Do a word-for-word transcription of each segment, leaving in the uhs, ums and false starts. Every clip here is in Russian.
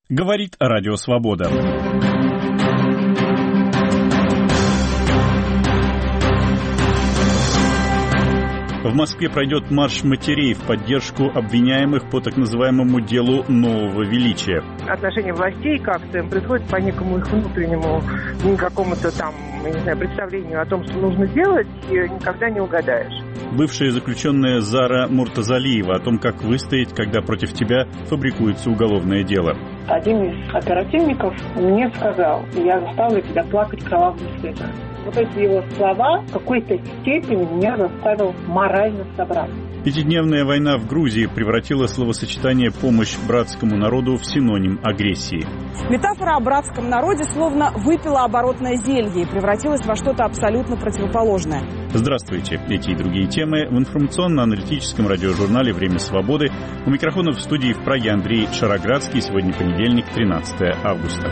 Говорит Радио Свобода. В Москве пройдет марш матерей в поддержку обвиняемых по так называемому делу нового величия. Отношение властей к акциям происходит по некому их внутреннему, какому-то там, я не знаю, представлению о том, что нужно делать, и никогда не угадаешь. Бывшая заключенная Зара Муртазалиева о том, как выстоять, когда против тебя фабрикуется уголовное дело. Один из оперативников мне сказал: я заставлю тебя плакать кровавым слезами. Вот эти его слова в какой-то степени меня заставил морально собраться. Пятидневная война в Грузии превратила словосочетание «помощь братскому народу» в синоним агрессии. Метафора о братском народе словно выпила оборотное зелье и превратилась во что-то абсолютно противоположное. Здравствуйте. Эти и другие темы в информационно-аналитическом радиожурнале «Время свободы». У микрофонов в студии в Праге Андрей Шароградский. Сегодня понедельник, тринадцатое августа.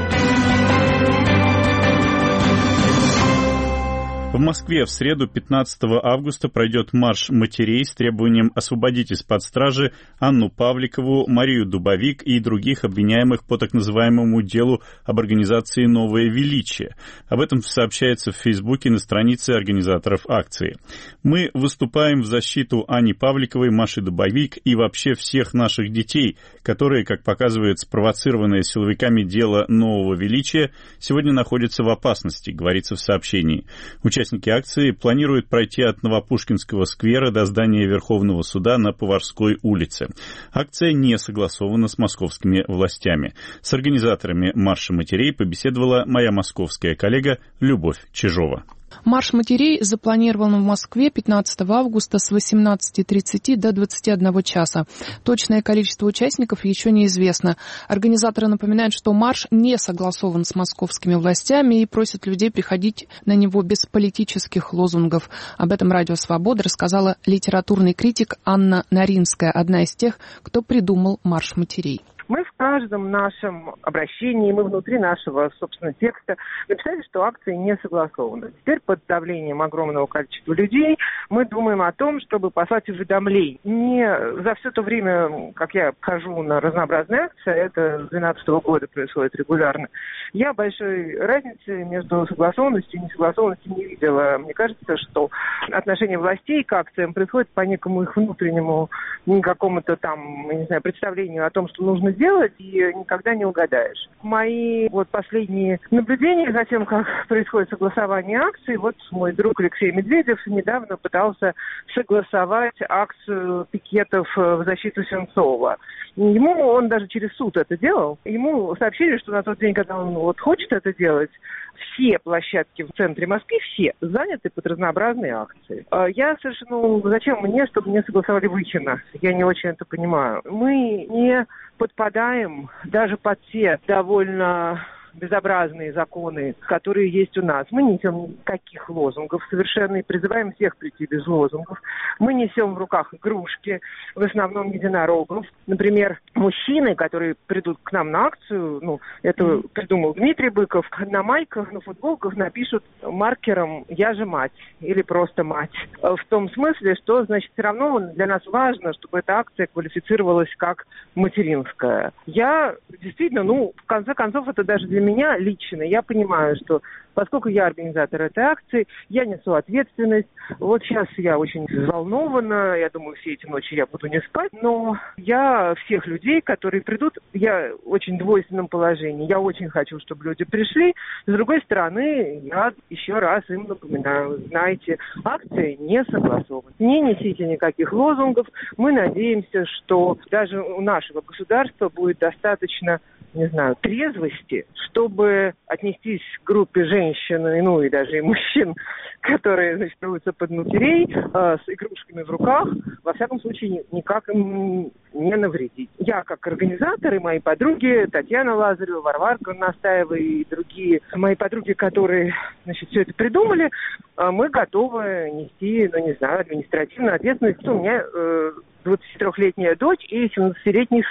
В Москве в среду, пятнадцатого августа, пройдет марш матерей с требованием освободить из-под стражи Анну Павликову, Марию Дубовик и других обвиняемых по так называемому делу об организации «Новое величие». Об этом сообщается в Фейсбуке на странице организаторов акции. Мы выступаем в защиту Ани Павликовой, Маши Дубовик и вообще всех наших детей, которые, как показывает спровоцированное силовиками дело «Нового величия», сегодня находятся в опасности, говорится в сообщении. Участники акции планируют пройти от Новопушкинского сквера до здания Верховного суда на Поварской улице. Акция не согласована с московскими властями. С организаторами марша матерей побеседовала моя московская коллега Любовь Чижова. Марш матерей запланирован в Москве пятнадцатого августа с восемнадцати тридцати до двадцати одного часа. Точное количество участников еще неизвестно. Организаторы напоминают, что марш не согласован с московскими властями и просят людей приходить на него без политических лозунгов. Об этом Радио Свобода рассказала литературный критик Анна Наринская, одна из тех, кто придумал марш матерей. Мы в каждом нашем обращении, мы внутри нашего, собственно, текста написали, что акции не согласованы. Теперь под давлением огромного количества людей мы думаем о том, чтобы послать уведомление. Не за все то время, как я хожу на разнообразные акции, это с две тысячи двенадцатого года происходит регулярно, я большой разницы между согласованностью и несогласованностью не видела. Мне кажется, что отношение властей к акциям происходит по некому их внутреннему, какому-то там, я не знаю, представлению о том, что нужно сделать, и никогда не угадаешь. Мои вот последние наблюдения за тем, как происходит согласование акций, вот мой друг Алексей Медведев недавно пытался согласовать акцию пикетов в защиту Сенцова. Ему, он даже через суд это делал, ему сообщили, что на тот день, когда он вот хочет это делать, все площадки в центре Москвы, все заняты под разнообразные акции. Я совершенно, ну, зачем мне, чтобы мне согласовали Выхино? Я не очень это понимаю. Мы не подпадаем даже под те довольно безобразные законы, которые есть у нас. Мы не несем никаких лозунгов совершенно и призываем всех прийти без лозунгов. Мы несем в руках игрушки, в основном единорогов. Например, мужчины, которые придут к нам на акцию, ну, это придумал Дмитрий Быков, на майках, на футболках напишут маркером «Я же мать» или просто «Мать». В том смысле, что, значит, все равно для нас важно, чтобы эта акция квалифицировалась как материнская. Я действительно, ну, в конце концов, это даже для меня лично, я понимаю, что поскольку я организатор этой акции, я несу ответственность. Вот сейчас я очень взволнована, я думаю, все эти ночи я буду не спать, но я всех людей, которые придут, я в очень двойственном положении. Я очень хочу, чтобы люди пришли. С другой стороны, я еще раз им напоминаю, знаете, акция не согласована. Не несите никаких лозунгов. Мы надеемся, что даже у нашего государства будет достаточно, не знаю, трезвости, чтобы отнестись к группе женщин, ну и даже и мужчин, которые, значит, трутся под матерей э, с игрушками в руках, во всяком случае, никак им не навредить. Я, как организатор, и мои подруги, Татьяна Лазарева, Варварка Настаева и другие мои подруги, которые, значит, все это придумали, э, мы готовы нести, ну, не знаю, административную ответственность. У меня э, двадцатитрёхлетняя дочь и семнадцатилетний сын.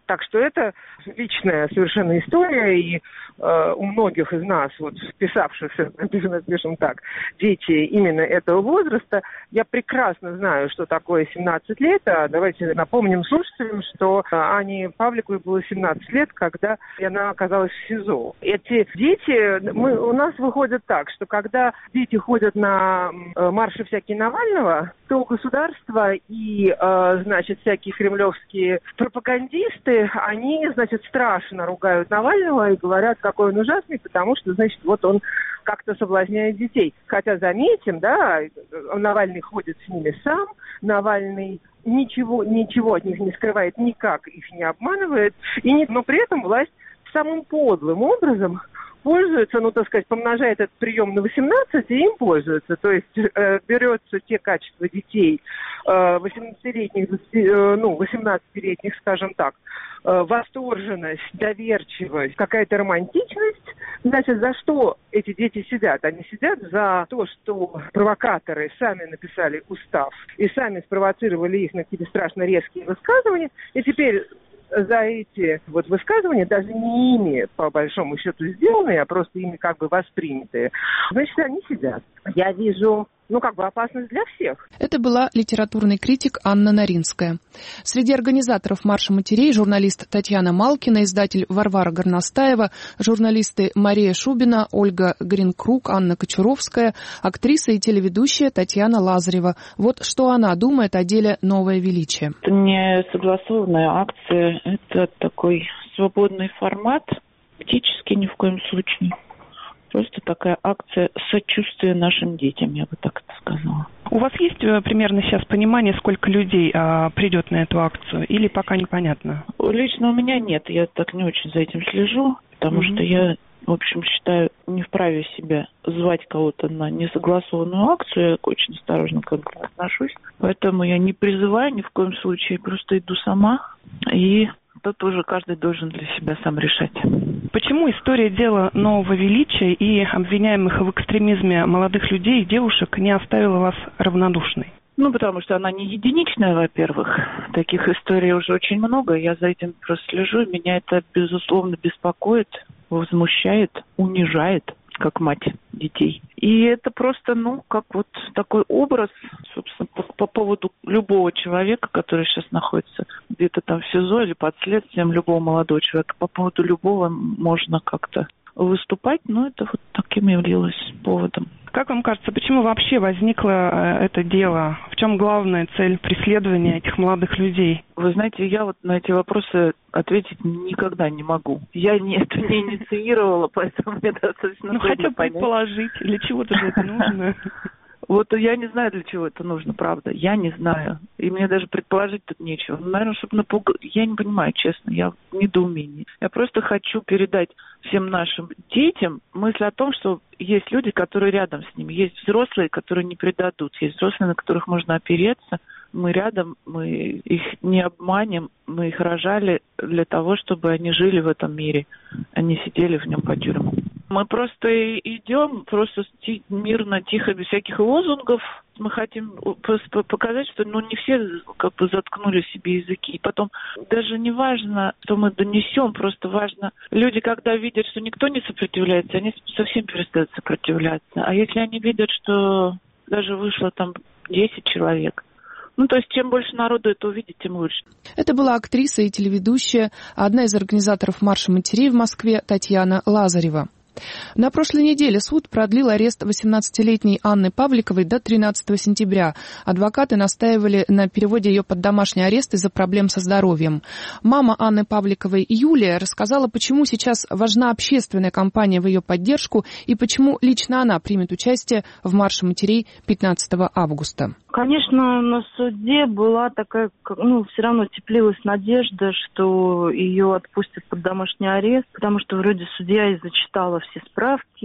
Так что это личная совершенно история, и э, у многих из нас, вот вписавшихся, скажем так, дети именно этого возраста, я прекрасно знаю, что такое семнадцать лет. А давайте напомним слушателям, что Ане Павликовой было семнадцать лет, когда она оказалась в СИЗО. Эти дети, мы, у нас выходит так, что когда дети ходят на э, марши всякие Навального, то государство и, э, значит, всякие кремлевские пропагандисты, они, значит, страшно ругают Навального и говорят, какой он ужасный, потому что, значит, вот он как-то соблазняет детей. Хотя, заметим, да, Навальный ходит с ними сам, Навальный ничего, ничего от них не скрывает, никак их не обманывает, и не, но при этом власть самым подлым образом пользуется, ну, так сказать, помножает этот прием на восемнадцать, и им пользуется. То есть э, берется те качества детей, э, восемнадцатилетних, э, ну, восемнадцатилетних, скажем так, э, восторженность, доверчивость, какая-то романтичность. Значит, за что эти дети сидят? Они сидят за то, что провокаторы сами написали устав и сами спровоцировали их на какие-то страшно резкие высказывания, и теперь за эти вот высказывания, даже не ими, по большому счету, сделанные, а просто ими как бы воспринятые, значит, они сидят. Я вижу, ну, как бы опасность для всех. Это была литературный критик Анна Наринская. Среди организаторов марша матерей журналист Татьяна Малкина, издатель Варвара Горностаева, журналисты Мария Шубина, Ольга Гринкруг, Анна Кочуровская, актриса и телеведущая Татьяна Лазарева. Вот что она думает о деле «Новое величие». Это не согласованная акция, это такой свободный формат, политический ни в коем случае. Просто такая акция сочувствия нашим детям, я бы так это сказала. У вас есть примерно сейчас понимание, сколько людей а, придет на эту акцию, или пока непонятно? Лично у меня нет, я так не очень за этим слежу, потому mm-hmm. что я, в общем, считаю, не вправе себя звать кого-то на несогласованную акцию, я очень осторожно к этому отношусь, поэтому я не призываю ни в коем случае, просто иду сама, и тут уже каждый должен для себя сам решать. Почему история дела «Нового величия» и обвиняемых в экстремизме молодых людей и девушек не оставила вас равнодушной? Ну, потому что она не единичная, во-первых. Таких историй уже очень много. Я за этим просто слежу. Меня это, безусловно, беспокоит, возмущает, унижает, как мать детей. И это просто, ну, как вот такой образ, собственно, по, по поводу любого человека, который сейчас находится где-то там в СИЗО или под следствием, любого молодого человека, по поводу любого можно как-то выступать, но это вот таким явилось поводом. Как вам кажется, почему вообще возникло это дело? В чем главная цель преследования этих молодых людей? Вы знаете, я вот на эти вопросы ответить никогда не могу. Я не, это не инициировала, поэтому мне достаточно ну, трудно хотя бы понять. предположить, для чего-то же это нужно. Вот я не знаю, для чего это нужно, правда. Я не знаю. И мне даже предположить тут нечего. Ну, наверное, чтобы напугать. Я не понимаю, честно. Я в недоумении. Я просто хочу передать всем нашим детям мысль о том, что есть люди, которые рядом с ними. Есть взрослые, которые не предадут. Есть взрослые, на которых можно опереться. Мы рядом, мы их не обманем. Мы их рожали для того, чтобы они жили в этом мире. Они сидели в нем по тюрьмам. Мы просто идем, просто мирно, тихо, без всяких лозунгов. Мы хотим показать, что ну, не все как бы заткнули себе языки. И потом даже не важно, что мы донесем, просто важно. Люди, когда видят, что никто не сопротивляется, они совсем перестают сопротивляться. А если они видят, что даже вышло там десять человек, ну, то есть, чем больше народу это увидит, тем лучше. Это была актриса и телеведущая, одна из организаторов марша матерей в Москве Татьяна Лазарева. На прошлой неделе суд продлил арест восемнадцатилетней Анны Павликовой до тринадцатого сентября. Адвокаты настаивали на переводе ее под домашний арест из-за проблем со здоровьем. Мама Анны Павликовой Юлия рассказала, почему сейчас важна общественная кампания в ее поддержку и почему лично она примет участие в марше матерей пятнадцатого августа. Конечно, на суде была такая, ну, все равно теплилась надежда, что ее отпустят под домашний арест, потому что вроде судья и зачитала все справки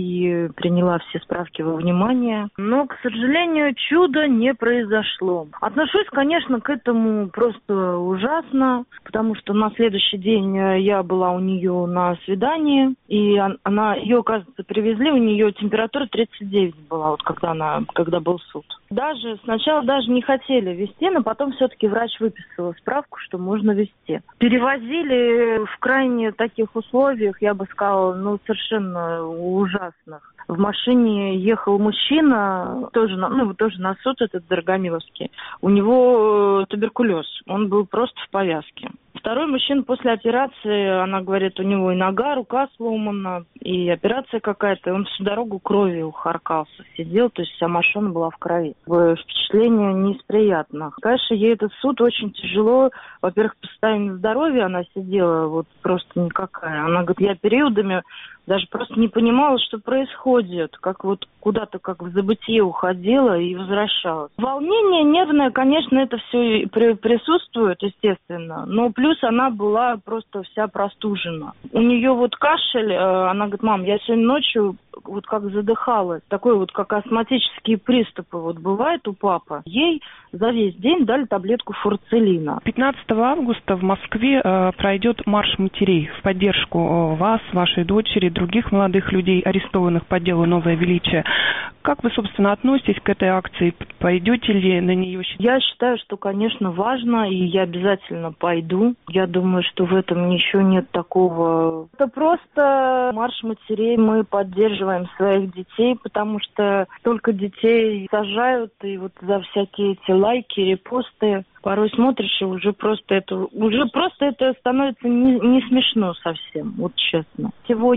и приняла все справки во внимание. Но, к сожалению, чуда не произошло. Отношусь, конечно, к этому просто ужасно, потому что на следующий день я была у нее на свидании, и она, ее, кажется, привезли, у нее температура тридцать девять была, вот когда она, когда был суд. Даже сначала даже не хотели везти, но потом все-таки врач выписал справку, что можно везти. Перевозили в крайне таких условиях, я бы сказала, ну, совершенно ужасных. В машине ехал мужчина, тоже на, ну, тоже на суд, этот Дорогомиловский. У него туберкулез, он был просто в повязке. Второй мужчина после операции, она говорит, у него и нога, рука сломана, и операция какая-то, он всю дорогу кровью харкался, сидел, то есть вся машина была в крови. Впечатление не из приятных. Конечно, ей этот суд очень тяжело. Во-первых, по состоянию здоровья она сидела вот просто никакая. Она говорит, я периодами даже просто не понимала, что происходит, как вот куда-то как в забытие уходила и возвращалась. Волнение нервное, конечно, это все присутствует, естественно, но плюс она была просто вся простужена. У нее вот кашель, она говорит, мам, я сегодня ночью вот как задыхалась, такой вот как астматические приступы вот бывает у папы. Ей за весь день дали таблетку фурцелина. пятнадцатого августа в Москве э, пройдет марш матерей в поддержку э, вас, вашей дочери, других молодых людей, арестованных по делу «Новое величие». Как вы, собственно, относитесь к этой акции? Пойдете ли на нее? Я считаю, что, конечно, важно, и я обязательно пойду. Я думаю, что в этом ничего нет такого. Это просто марш матерей, мы поддерживаем своих детей, потому что столько детей сажают, и вот за всякие эти лайки, репосты порой смотришь, и уже просто это, уже просто это становится не, не смешно совсем, вот честно.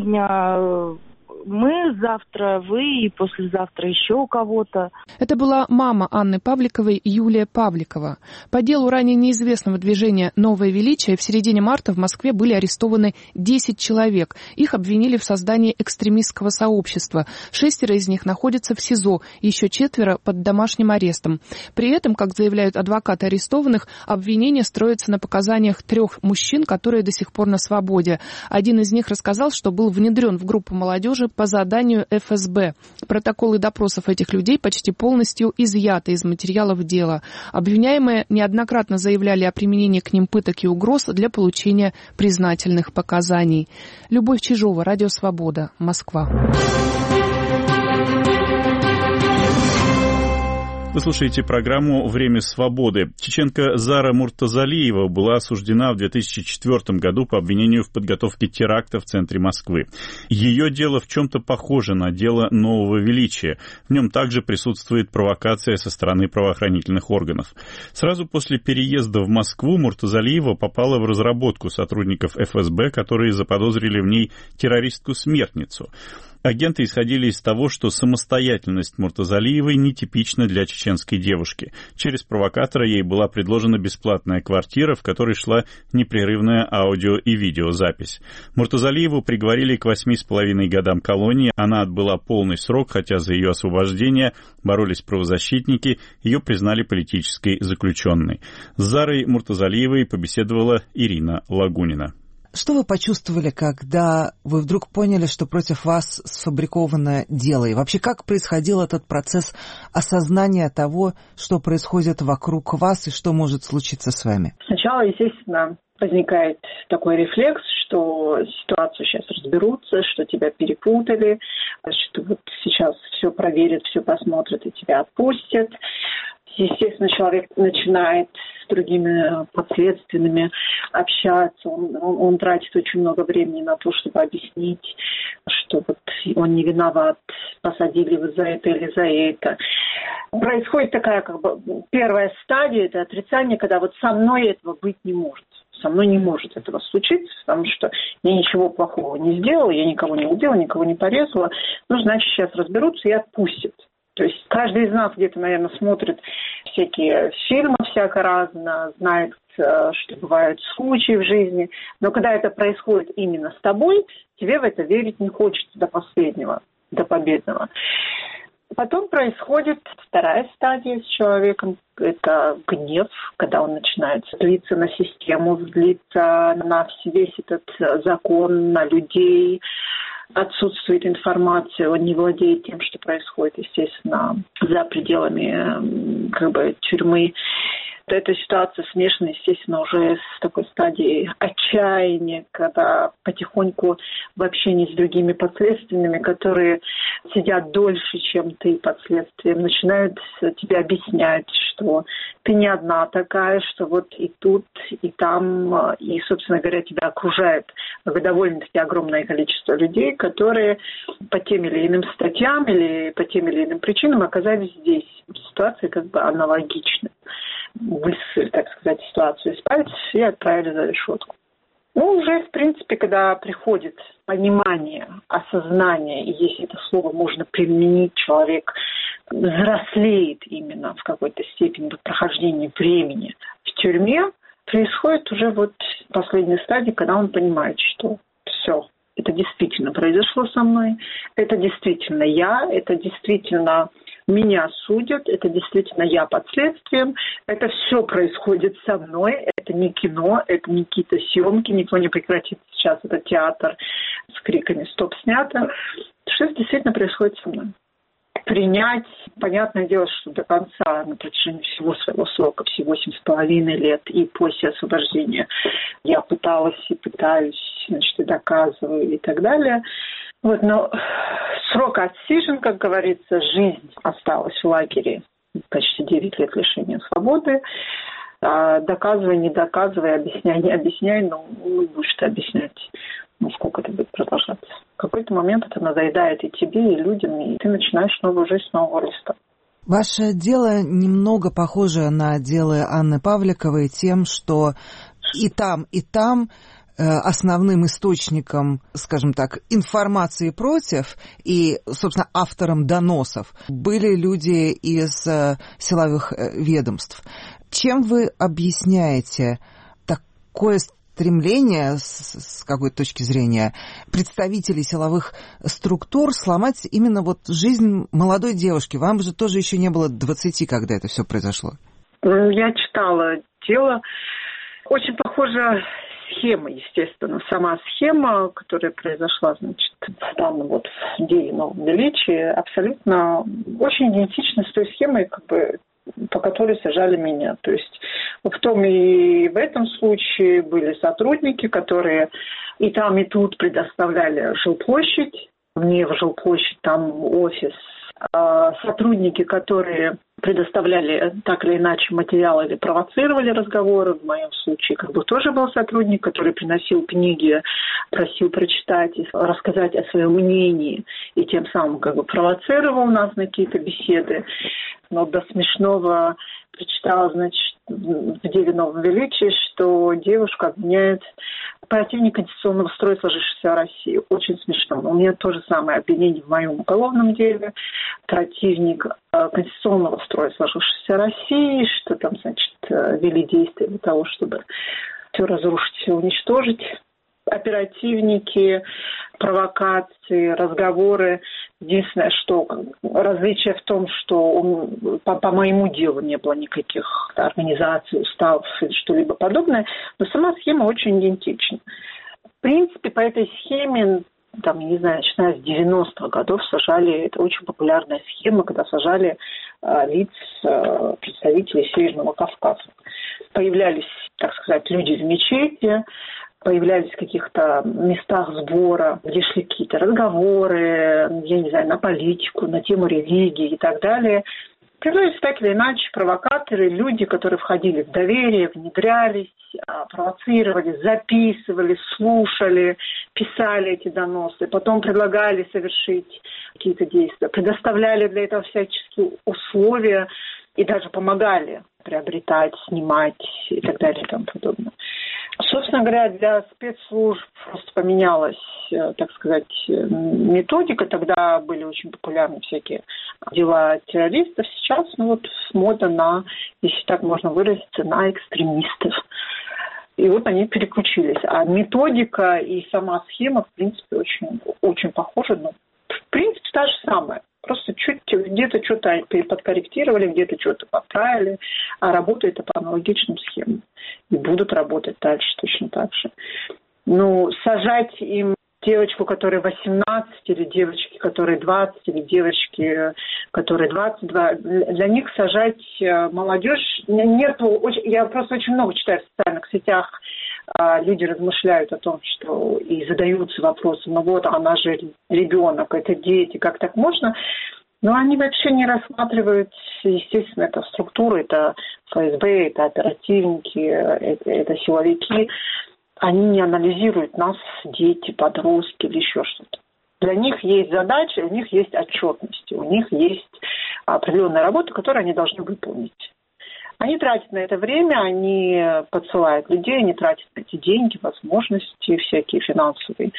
Сегодня мы, завтра вы и послезавтра еще у кого-то. Это была мама Анны Павликовой, Юлия Павликова. По делу ранее неизвестного движения «Новое величие» в середине марта в Москве были арестованы десять человек. Их обвинили в создании экстремистского сообщества. Шестеро из них находятся в СИЗО, еще четверо под домашним арестом. При этом, как заявляют адвокаты арестованных, обвинение строится на показаниях трех мужчин, которые до сих пор на свободе. Один из них рассказал, что был внедрен в группу молодежи по заданию эф эс бэ. Протоколы допросов этих людей почти полностью изъяты из материалов дела. Обвиняемые неоднократно заявляли о применении к ним пыток и угроз для получения признательных показаний. Любовь Чижова, Радио Свобода, Москва. Вы слушаете программу «Время свободы». Чеченка Зара Муртазалиева была осуждена в две тысячи четвёртом году по обвинению в подготовке теракта в центре Москвы. Ее дело в чем-то похоже на дело «Нового величия». В нем также присутствует провокация со стороны правоохранительных органов. Сразу после переезда в Москву Муртазалиева попала в разработку сотрудников эф эс бэ, которые заподозрили в ней террористку-смертницу. Агенты исходили из того, что самостоятельность Муртазалиевой нетипична для чеченской девушки. Через провокатора ей была предложена бесплатная квартира, в которой шла непрерывная аудио- и видеозапись. Муртазалиеву приговорили к восьми с половиной годам колонии. Она отбыла полный срок, хотя за ее освобождение боролись правозащитники, ее признали политической заключенной. С Зарой Муртазалиевой побеседовала Ирина Лагунина. Что вы почувствовали, когда вы вдруг поняли, что против вас сфабриковано дело? И вообще, как происходил этот процесс осознания того, что происходит вокруг вас и что может случиться с вами? Сначала, естественно, возникает такой рефлекс, что ситуацию сейчас разберутся, что тебя перепутали, что вот сейчас все проверят, все посмотрят и тебя отпустят. Естественно, человек начинает с другими подследственными общаться, он, он, он тратит очень много времени на то, чтобы объяснить, что вот он не виноват, посадили вы за это или за это. Происходит такая как бы первая стадия, это отрицание, когда вот со мной этого быть не может. Со мной не может этого случиться, потому что я ничего плохого не сделала, я никого не убила, никого не порезала. Ну, значит, сейчас разберутся и отпустят. То есть каждый из нас где-то, наверное, смотрит всякие фильмы всяко разно, знает, что бывают случаи в жизни. Но когда это происходит именно с тобой, тебе в это верить не хочется до последнего, до победного. Потом происходит вторая стадия с человеком. Это гнев, когда он начинает злиться на систему, злиться на весь этот закон, на людей. Отсутствует информация, он не владеет тем, что происходит, естественно, за пределами как бы, тюрьмы. Эта ситуация смешана, естественно, уже с такой стадией отчаяния, когда потихоньку в общении с другими подследственными, которые сидят дольше, чем ты под следствием, начинают тебе объяснять, что ты не одна такая, что вот и тут, и там, и, собственно говоря, тебя окружает довольно-таки огромное количество людей, которые по тем или иным статьям или по тем или иным причинам оказались здесь. Ситуация как бы аналогична. Высосали, так сказать, ситуацию из пальцев и отправили за решетку. Ну, уже, в принципе, когда приходит понимание, осознание, и если это слово можно применить, человек взрослеет именно в какой-то степени до прохождения времени в тюрьме, происходит уже вот последняя стадия, когда он понимает, что все, это действительно произошло со мной, это действительно я, это действительно меня судят, это действительно я под следствием, это все происходит со мной, это не кино, это не какие-то съемки, никто не прекратит сейчас этот театр с криками «стоп, снято», что это действительно происходит со мной. Принять, понятное дело, что до конца, на протяжении всего своего срока, все восемь с половиной лет и после освобождения я пыталась и пытаюсь, значит, и доказываю и так далее. Вот, но срок отсижен, как говорится, жизнь осталась в лагере, почти девять лет лишения свободы. А доказывай, не доказывай, объясняй, не объясняй, ну, будешь ты объяснять, ну, сколько это будет продолжаться. В какой-то момент это надоедает и тебе, и людям, и ты начинаешь новую жизнь с нового листа. Ваше дело немного похоже на дело Анны Павликовой тем, что и там, и там основным источником, скажем так, информации против и, собственно, автором доносов были люди из силовых ведомств. Чем вы объясняете такое стремление, с какой-то точки зрения, представителей силовых структур сломать именно вот жизнь молодой девушки? Вам же тоже еще не было двадцати, когда это все произошло. Я читала дело. Очень похоже схема, естественно. Сама схема, которая произошла, значит, там вот в деле Новом Величии, абсолютно очень идентична с той схемой, как бы, по которой сажали меня. То есть в том и в этом случае были сотрудники, которые и там, и тут предоставляли жилплощадь. Мне в жилплощадь, там офис. Сотрудники, которые предоставляли так или иначе материалы или провоцировали разговоры. В моем случае как бы тоже был сотрудник, который приносил книги, просил прочитать и рассказать о своем мнении, и тем самым как бы провоцировал нас на какие-то беседы. Но до смешного прочитала, значит, в деле Новом Величии, что девушка обвиняет противник конституционного строя, сложившегося в России. Очень смешно. У меня то же самое обвинение в моем уголовном деле. Противник конституционного строя, сложившегося в России, что там, значит, вели действия для того, чтобы все разрушить, все уничтожить. Оперативники, провокации, разговоры. Единственное, что различие в том, что он, по, по моему делу не было никаких организаций, уставов или что-либо подобное, но сама схема очень идентична. В принципе, по этой схеме, там, не знаю, начиная с девяностых годов сажали, это очень популярная схема, когда сажали а, лиц а, представителей Северного Кавказа. Появлялись, так сказать, люди в мечети, появлялись в каких-то местах сбора, где шли какие-то разговоры, я не знаю, на политику, на тему религии и так далее. Появлялись так или иначе провокаторы, люди, которые входили в доверие, внедрялись, провоцировали, записывали, слушали, писали эти доносы, потом предлагали совершить какие-то действия, предоставляли для этого всяческие условия и даже помогали приобретать, снимать и так далее и тому подобное. Собственно говоря, для спецслужб просто поменялась, так сказать, методика. Тогда были очень популярны всякие дела террористов. Сейчас, ну вот, мода на, если так можно выразиться, на экстремистов. И вот они переключились. А методика и сама схема, в принципе, очень, очень похожи. Но, в принципе, та же самая. Просто чуть где-то что-то подкорректировали, где-то что-то поправили, а работает по аналогичным схемам. И будут работать дальше точно так же. Ну, сажать им девочку, которой восемнадцать, или девочки, которые двадцать, или девочки, которые двадцать два. Для них сажать молодежь нету. Я просто очень много читаю в социальных сетях. Люди размышляют о том, что и задаются вопросом, ну вот, она же ребенок, это дети, как так можно? Но они вообще не рассматривают, естественно, это структуры, это ФСБ, это оперативники, это, это силовики. Они не анализируют нас, дети, подростки или еще что-то. Для них есть задачи, у них есть отчетности, у них есть определенная работа, которую они должны выполнить. Они тратят на это время, они подсылают людей, они тратят на эти деньги, возможности всякие финансовые,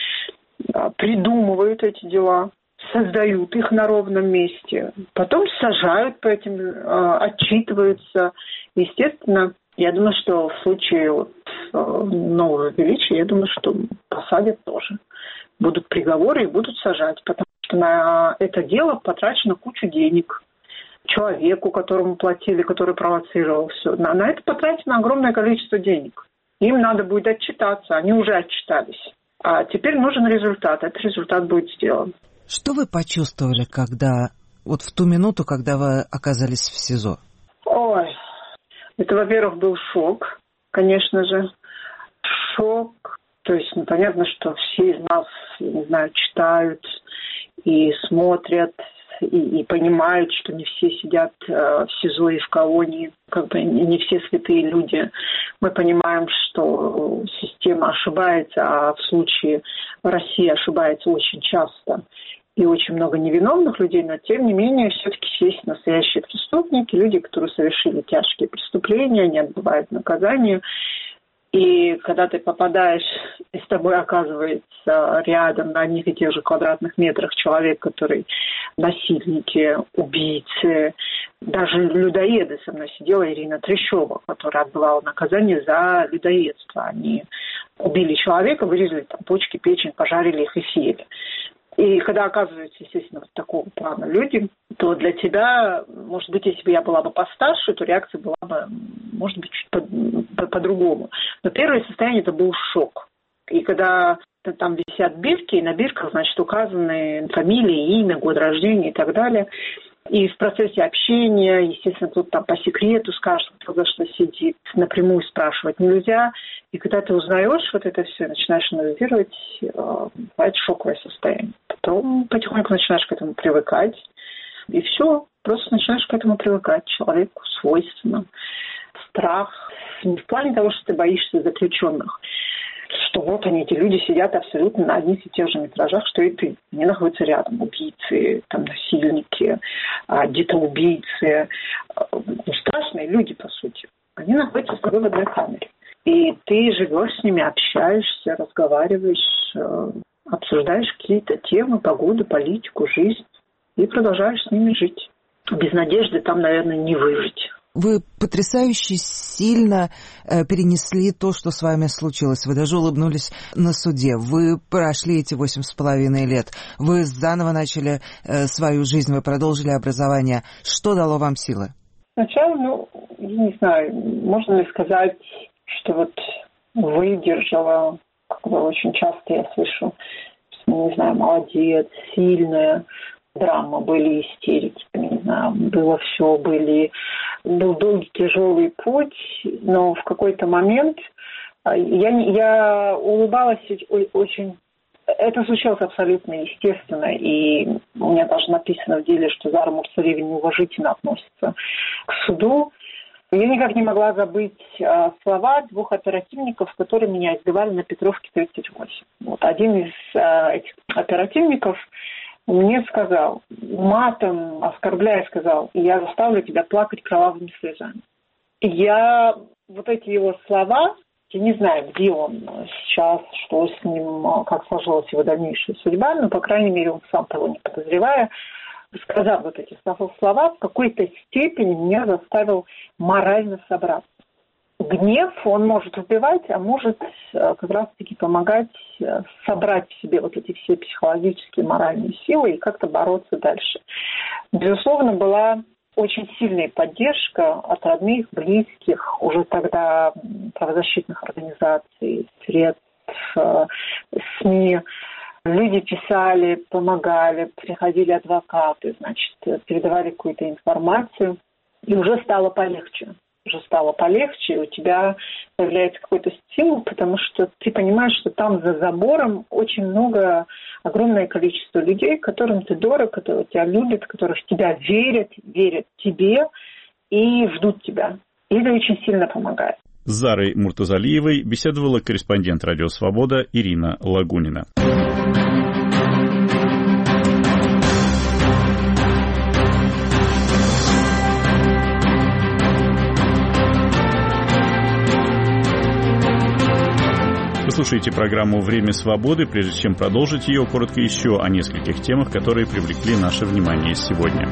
придумывают эти дела, создают их на ровном месте, потом сажают по этим, отчитываются. Естественно, я думаю, что в случае вот нового величия, я думаю, что посадят тоже. Будут приговоры и будут сажать, потому что на это дело потрачено кучу денег. Человеку, которому платили, который провоцировал все. На, на это потрачено огромное количество денег. Им надо будет отчитаться, они уже отчитались. А теперь нужен результат, этот результат будет сделан. Что вы почувствовали, когда, вот в ту минуту, когда вы оказались в СИЗО? Ой, это, во-первых, был шок, конечно же. Шок. То есть, ну, понятно, что все из нас, я не знаю, читают и смотрят, И, и понимают, что не все сидят э, в СИЗО и в колонии, как бы не, не все святые люди. Мы понимаем, что система ошибается, а в случае России ошибается очень часто. И очень много невиновных людей, но тем не менее все-таки есть настоящие преступники, люди, которые совершили тяжкие преступления, они отбывают наказание. И когда ты попадаешь, и с тобой оказывается рядом на одних и тех же квадратных метрах человек, который насильники, убийцы, даже людоеды. Со мной сидела Ирина Трещова, которая отбывала наказание за людоедство. Они убили человека, вырезали там почки, печень, пожарили их и съели. И когда оказываются, естественно, вот такого плана люди, то для тебя, может быть, если бы я была бы постарше, то реакция была бы, может быть, чуть по- по-другому. Но первое состояние это был шок. И когда там висят бирки, и на бирках, значит, указаны фамилии, имя, год рождения и так далее. И в процессе общения, естественно, тут там по секрету скажут, кто за что сидит, напрямую спрашивать нельзя. И когда ты узнаешь вот это все, начинаешь анализировать, бывает шоковое состояние. Потом потихоньку начинаешь к этому привыкать. И все, просто начинаешь к этому привыкать. Человеку свойственно. Страх. Не в плане того, что ты боишься заключенных, что вот они, эти люди, сидят абсолютно на одних и тех же метражах, что и ты. Они находятся рядом. Убийцы, там, насильники, детоубийцы. Ну, страшные люди, по сути. Они находятся с тобой в одной камере. И ты живешь с ними, общаешься, разговариваешь, обсуждаешь какие-то темы, погоду, политику, жизнь. И продолжаешь с ними жить. Без надежды там, наверное, не выжить. Вы потрясающе сильно э, перенесли то, что с вами случилось. Вы даже улыбнулись на суде. Вы прошли эти восемь с половиной лет. Вы заново начали э, свою жизнь, вы продолжили образование. Что дало вам силы? Сначала, ну, я не знаю, можно ли сказать, что вот выдержала, как бы очень часто я слышу, не знаю, молодец, сильная. Драма, были истерики, не знаю, было все, были, был долгий, тяжелый путь, но в какой-то момент я, я улыбалась очень, это случилось абсолютно естественно, и у меня даже написано в деле, что Зара Мурсалиева неуважительно относится к суду. Я никак не могла забыть а, слова двух оперативников, которые меня избивали на Петровке тридцать восемь. Вот один из а, этих оперативников мне сказал, матом оскорбляя, сказал, я заставлю тебя плакать кровавыми слезами. И я, вот эти его слова, я не знаю, где он сейчас, что с ним, как сложилась его дальнейшая судьба, но, по крайней мере, он сам того не подозревая, сказав вот эти слова, в какой-то степени меня заставил морально собраться. Гнев, он может убивать, а может как раз-таки помогать собрать в себе вот эти все психологические, моральные силы и как-то бороться дальше. Безусловно, была очень сильная поддержка от родных, близких, уже тогда правозащитных организаций, средств, СМИ. Люди писали, помогали, приходили адвокаты, значит, передавали какую-то информацию. И уже стало полегче. Уже стало полегче, и у тебя появляется какой-то стимул, потому что ты понимаешь, что там за забором очень много, огромное количество людей, которым ты дорог, которые тебя любят, которые в тебя верят, верят тебе и ждут тебя. И это очень сильно помогает. С Зарой Муртазалиевой беседовала корреспондент «Радио Свобода» Ирина Лагунина. Вы слушаете программу «Время свободы». Прежде чем продолжить ее, коротко еще о нескольких темах, которые привлекли наше внимание сегодня.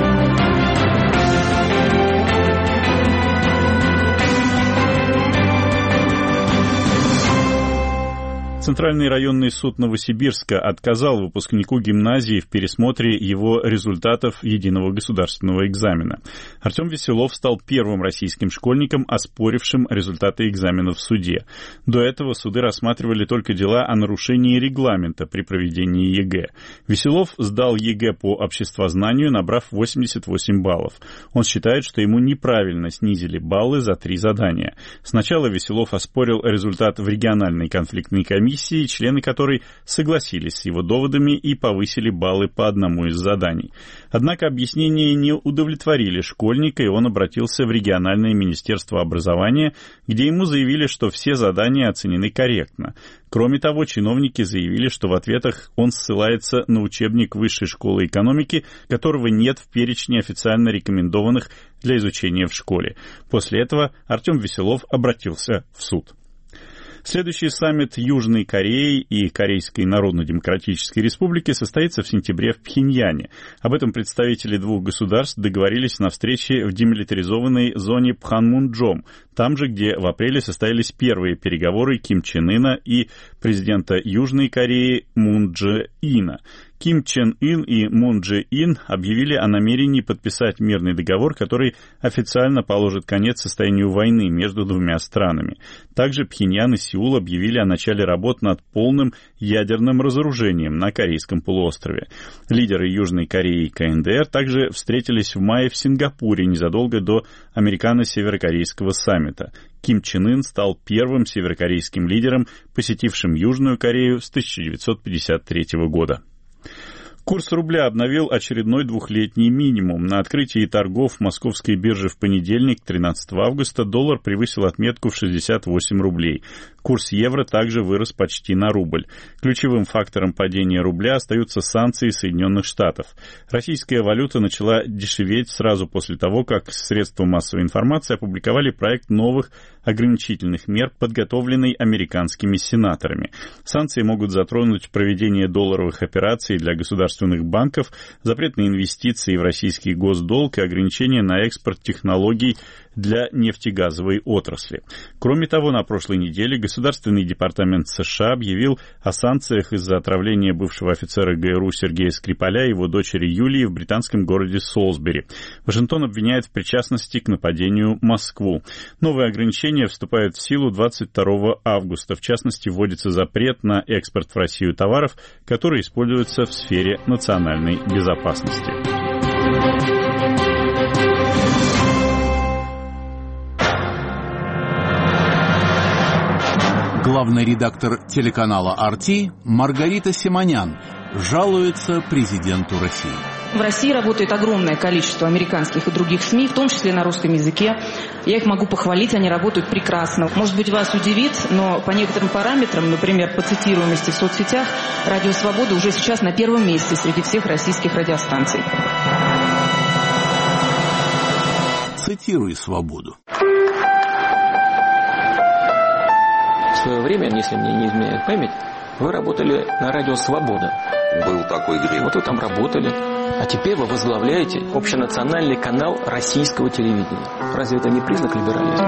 Центральный районный суд Новосибирска отказал выпускнику гимназии в пересмотре его результатов единого государственного экзамена. Артем Веселов стал первым российским школьником, оспорившим результаты экзамена в суде. До этого суды рассматривали только дела о нарушении регламента при проведении ЕГЭ. Веселов сдал ЕГЭ по обществознанию, набрав восемьдесят восемь баллов. Он считает, что ему неправильно снизили баллы за три задания. Сначала Веселов оспорил результат в региональной конфликтной комиссии, члены которой согласились с его доводами и повысили баллы по одному из заданий. Однако объяснения не удовлетворили школьника, и он обратился в региональное министерство образования, где ему заявили, что все задания оценены корректно. Кроме того, чиновники заявили, что в ответах он ссылается на учебник Высшей школы экономики, которого нет в перечне официально рекомендованных для изучения в школе. После этого Артем Веселов обратился в суд. Следующий саммит Южной Кореи и Корейской Народно-Демократической Республики состоится в сентябре в Пхеньяне. Об этом представители двух государств договорились на встрече в демилитаризованной зоне Пханмунджом, там же, где в апреле состоялись первые переговоры Ким Чен Ына и президента Южной Кореи Мун Дже Ина. Ким Чен Ын и Мун Дже Ин объявили о намерении подписать мирный договор, который официально положит конец состоянию войны между двумя странами. Также Пхеньян и Сеул объявили о начале работ над полным ядерным разоружением на Корейском полуострове. Лидеры Южной Кореи и КНДР также встретились в мае в Сингапуре незадолго до американо-северокорейского саммита. Ким Чен Ын стал первым северокорейским лидером, посетившим Южную Корею с тысяча девятьсот пятьдесят третьего года. Курс рубля обновил очередной двухлетний минимум. На открытии торгов московской биржи в понедельник, тринадцатого августа, доллар превысил отметку в шестьдесят восемь рублей. Курс евро также вырос почти на рубль. Ключевым фактором падения рубля остаются санкции Соединенных Штатов. Российская валюта начала дешеветь сразу после того, как средства массовой информации опубликовали проект новых ограничительных мер, подготовленный американскими сенаторами. Санкции могут затронуть проведение долларовых операций для государственных банков, запрет на инвестиции в российский госдолг и ограничения на экспорт технологий для нефтегазовой отрасли. Кроме того, на прошлой неделе Государственный департамент США объявил о санкциях из-за отравления бывшего офицера ГРУ Сергея Скрипаля и его дочери Юлии в британском городе Солсбери. Вашингтон обвиняет в причастности к нападению Москву. Новые ограничения вступают в силу двадцать второго августа. В частности, вводится запрет на экспорт в Россию товаров, которые используются в сфере национальной безопасности. Главный редактор телеканала ар ти Маргарита Симонян жалуется президенту России. В России работает огромное количество американских и других СМИ, в том числе на русском языке. Я их могу похвалить, они работают прекрасно. Может быть, вас удивит, но по некоторым параметрам, например, по цитируемости в соцсетях, «Радио Свобода» уже сейчас на первом месте среди всех российских радиостанций. Цитируй «Свободу». В свое время, если мне не изменяет память, вы работали на радио «Свобода». Был такой грех. Вот вы там работали. А теперь вы возглавляете общенациональный канал российского телевидения. Разве это не признак либерализма?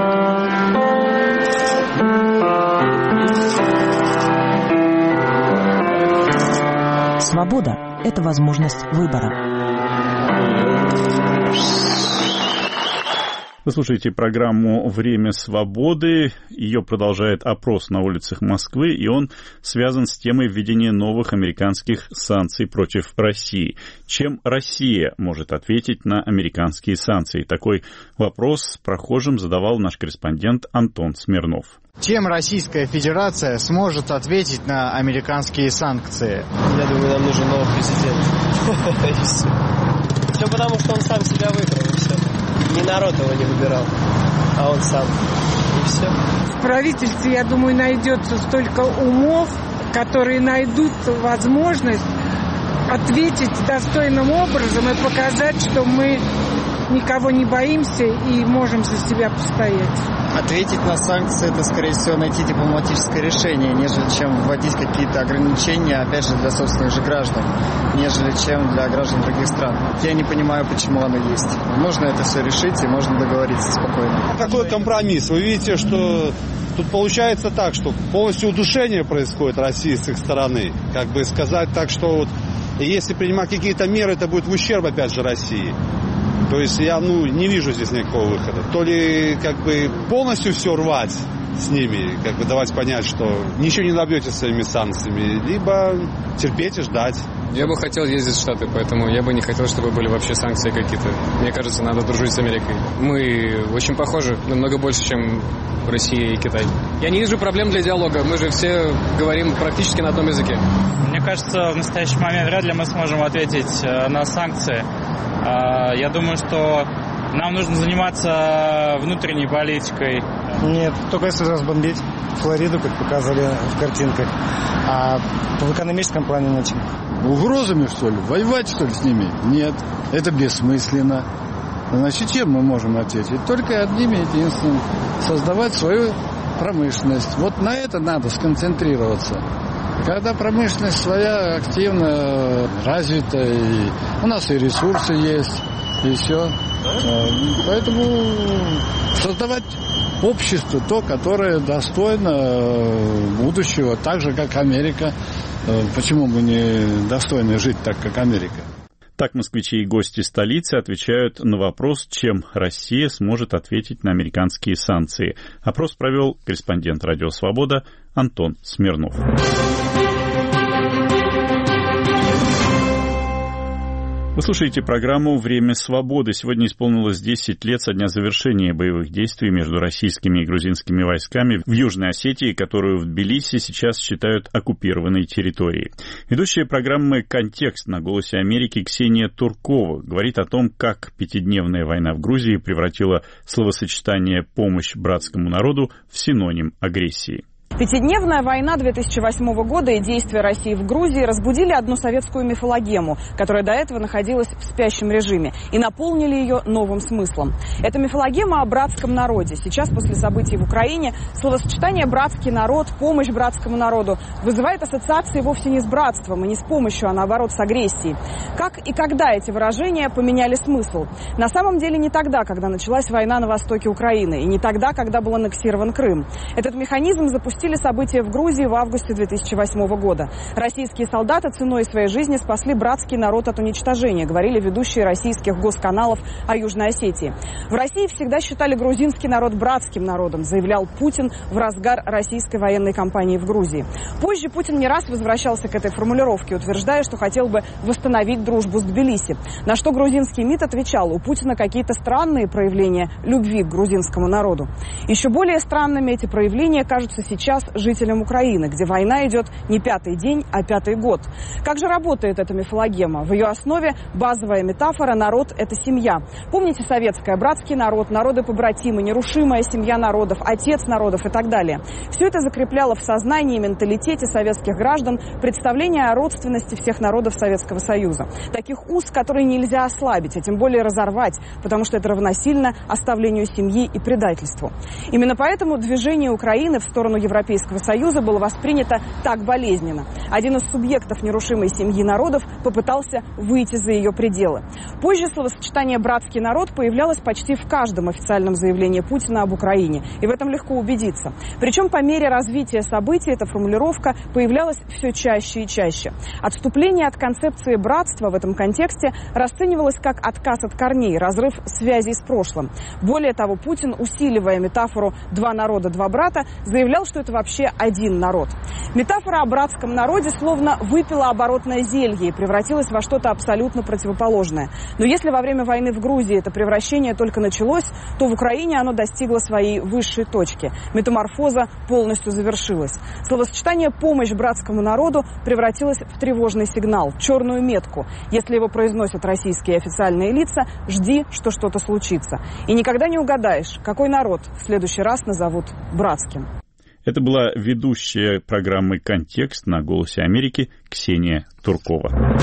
Свобода – это возможность выбора. Вы слушаете программу «Время свободы». Ее продолжает опрос на улицах Москвы, и он связан с темой введения новых американских санкций против России. Чем Россия может ответить на американские санкции? Такой вопрос прохожим задавал наш корреспондент Антон Смирнов. Чем Российская Федерация сможет ответить на американские санкции? Я думаю, нам нужен новый президент. Все потому, что он сам себя выбрал, и все. Не народ его не выбирал, а он сам. И все. В правительстве, я думаю, найдется столько умов, которые найдут возможность ответить достойным образом и показать, что мы никого не боимся и можем за себя постоять. Ответить на санкции — это, скорее всего, найти дипломатическое решение, нежели чем вводить какие-то ограничения, опять же, для собственных же граждан, нежели чем для граждан других стран. Я не понимаю, почему оно есть. Можно это все решить и можно договориться спокойно. Какой компромисс? Вы видите, что тут получается так, что полностью удушение происходит России с их стороны. Как бы сказать так, что вот если принимать какие-то меры, это будет в ущерб, опять же, России. То есть я ну, не вижу здесь никакого выхода. То ли как бы полностью все рвать с ними, как бы давать понять, что ничего не добьетесь своими санкциями, либо терпеть и ждать. Я бы хотел ездить в Штаты, поэтому я бы не хотел, чтобы были вообще санкции какие-то. Мне кажется, надо дружить с Америкой. Мы очень похожи, намного больше, чем Россия и Китай. Я не вижу проблем для диалога, мы же все говорим практически на одном языке. Мне кажется, в настоящий момент вряд ли мы сможем ответить на санкции. Я думаю, что нам нужно заниматься внутренней политикой. Нет, только если разбомбить Флориду, как показывали в картинках. А в экономическом плане нечем. Угрозами, что ли? Воевать, что ли, с ними? Нет, это бессмысленно. Значит, чем мы можем ответить? Только одним единственным. Создавать свою промышленность. Вот на это надо сконцентрироваться. Когда промышленность своя активно развита, и у нас и ресурсы есть, и все. Поэтому создавать общество, то, которое достойно будущего, так же, как Америка. Почему мы не достойны жить так, как Америка? Так москвичи и гости столицы отвечают на вопрос, чем Россия сможет ответить на американские санкции. Опрос провел корреспондент «Радио Свобода» Антон Смирнов. Вы слушаете программу «Время свободы». Сегодня исполнилось десять лет со дня завершения боевых действий между российскими и грузинскими войсками в Южной Осетии, которую в Тбилиси сейчас считают оккупированной территорией. Ведущая программы «Контекст» на «Голосе Америки» Ксения Туркова говорит о том, как пятидневная война в Грузии превратила словосочетание «помощь братскому народу» в синоним агрессии. Пятидневная война две тысячи восьмого года и действия России в Грузии разбудили одну советскую мифологему, которая до этого находилась в спящем режиме, и наполнили ее новым смыслом. Это мифологема о братском народе. Сейчас, после событий в Украине, словосочетание «братский народ», «помощь братскому народу» вызывает ассоциации вовсе не с братством и не с помощью, а наоборот с агрессией. Как и когда эти выражения поменяли смысл? На самом деле не тогда, когда началась война на востоке Украины, и не тогда, когда был аннексирован Крым. Этот механизм запустил события в Грузии в августе две тысячи восьмого года. Российские солдаты ценой своей жизни спасли братский народ от уничтожения, говорили ведущие российских госканалов о Южной Осетии. В России всегда считали грузинский народ братским народом, заявлял Путин в разгар российской военной кампании в Грузии. Позже Путин не раз возвращался к этой формулировке, утверждая, что хотел бы восстановить дружбу с Тбилиси. На что грузинский МИД отвечал: у Путина какие-то странные проявления любви к грузинскому народу. Еще более странными эти проявления кажутся сейчас жителям Украины, где война идет не пятый день, а пятый год. Как же работает эта мифологема? В ее основе базовая метафора «народ – это семья». Помните советское: братский народ, народы-побратимы, нерушимая семья народов, отец народов и так далее. Все это закрепляло в сознании и менталитете советских граждан представление о родственности всех народов Советского Союза. Таких уз, которые нельзя ослабить, а тем более разорвать, потому что это равносильно оставлению семьи и предательству. Именно поэтому движение Украины в сторону европейского Европейского Союза было воспринято так болезненно. Один из субъектов нерушимой семьи народов попытался выйти за ее пределы. Позже словосочетание «братский народ» появлялось почти в каждом официальном заявлении Путина об Украине. И в этом легко убедиться. Причем по мере развития событий эта формулировка появлялась все чаще и чаще. Отступление от концепции братства в этом контексте расценивалось как отказ от корней, разрыв связей с прошлым. Более того, Путин, усиливая метафору «два народа, два брата», заявлял, что это вообще один народ. Метафора о братском народе словно выпила оборотное зелье и превратилась во что-то абсолютно противоположное. Но если во время войны в Грузии это превращение только началось, то в Украине оно достигло своей высшей точки. Метаморфоза полностью завершилась. Словосочетание «помощь братскому народу» превратилось в тревожный сигнал, черную метку. Если его произносят российские официальные лица, жди, что что-то случится. И никогда не угадаешь, какой народ в следующий раз назовут братским. Это была ведущая программы «Контекст» на «Голосе Америки» Ксения Туркова.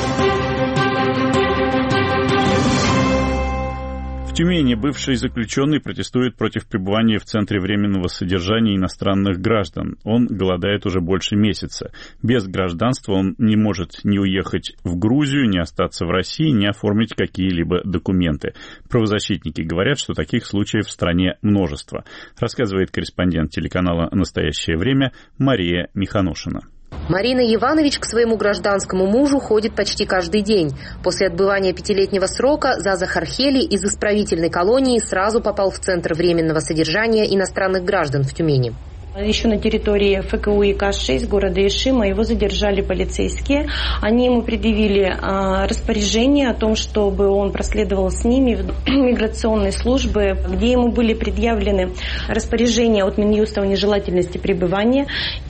В Тюмени бывший заключенный протестует против пребывания в Центре временного содержания иностранных граждан. Он голодает уже больше месяца. Без гражданства он не может ни уехать в Грузию, ни остаться в России, ни оформить какие-либо документы. Правозащитники говорят, что таких случаев в стране множество. Рассказывает корреспондент телеканала «Настоящее время» Мария Миханошина. Марина Иванович к своему гражданскому мужу ходит почти каждый день. После отбывания пятилетнего срока Заза Хархели из исправительной колонии сразу попал в Центр временного содержания иностранных граждан в Тюмени. Еще на территории эф ка у и ка шесть города Ишима его задержали полицейские. Они ему предъявили а, распоряжение о том, чтобы он проследовал с ними в миграционные службы, где ему были предъявлены распоряжения от Минюста о нежелательности пребывания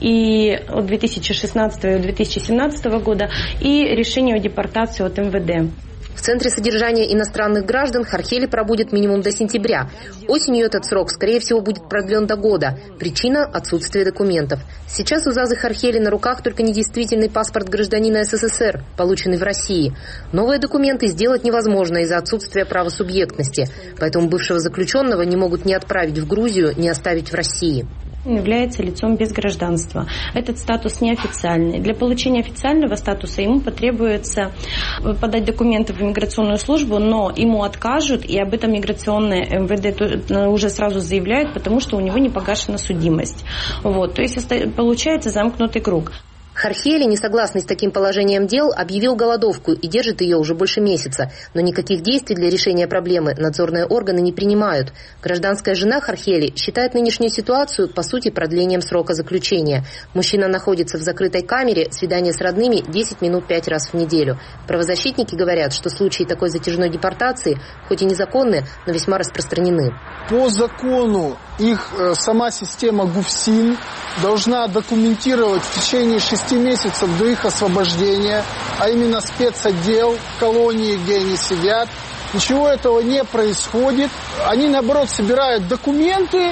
и от две тысячи шестнадцатого и две тысячи семнадцатого года и решение о депортации от эм вэ дэ. В Центре содержания иностранных граждан Хархели пробудет минимум до сентября. Осенью этот срок, скорее всего, будет продлен до года. Причина – отсутствие документов. Сейчас у Зазы Хархели на руках только недействительный паспорт гражданина эс эс эс эр, полученный в России. Новые документы сделать невозможно из-за отсутствия правосубъектности. Поэтому бывшего заключенного не могут ни отправить в Грузию, ни оставить в России. Является лицом без гражданства. Этот статус неофициальный. Для получения официального статуса ему потребуется подать документы в миграционную службу, но ему откажут, и об этом миграционное эм вэ дэ уже сразу заявляют, потому что у него не погашена судимость. Вот. То есть получается замкнутый круг. Хархели, не согласный с таким положением дел, объявил голодовку и держит ее уже больше месяца. Но никаких действий для решения проблемы надзорные органы не принимают. Гражданская жена Хархели считает нынешнюю ситуацию, по сути, продлением срока заключения. Мужчина находится в закрытой камере, свидание с родными десять минут пять раз в неделю. Правозащитники говорят, что случаи такой затяжной депортации, хоть и незаконны, но весьма распространены. По закону их э, сама система ГУФСИН должна документировать в течение шести месяцев до их освобождения, а именно спецотдел колонии, где они сидят. Ничего этого не происходит. Они, наоборот, собирают документы,